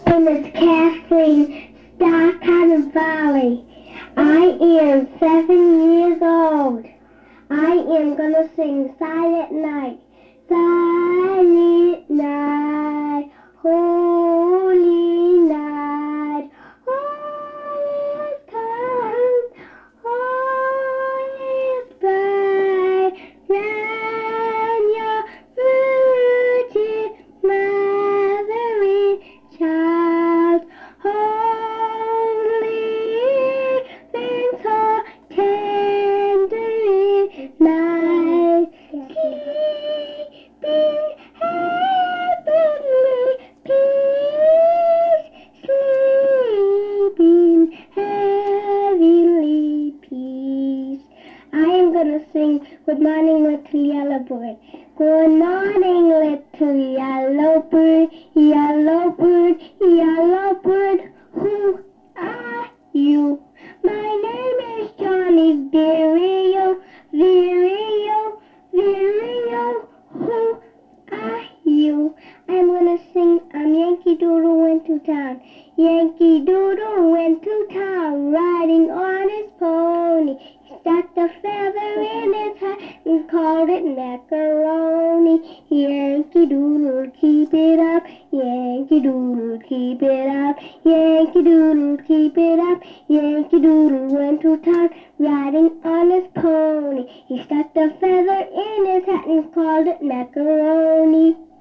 name is Kathleen Stockton Valley. I am 7 years old. I am gonna sing Silent Night. Silent night, holy night, all is calm, all is bright, round your virgin mother and child, holy infant, so tender in night, sleeping heavenly peace, sleeping heavenly peace. I am gonna sing Good Morning Little Yellow Bird. Good morning little yellow bird, yellow bird, yellow bird, who are you? My name is Johnny Vireo, Vireo, Vireo, who are you? I'm gonna sing Yankee Doodle went to town. Yankee Doodle went to town, riding on his pony. He stuck a feather in his hat and called it macaroni. Yankee Doodle, keep it up. Yankee Doodle, keep it up. Yankee Doodle, keep it up. Yankee Doodle went to town, riding on his pony. He stuck the feather in his hat and called it macaroni.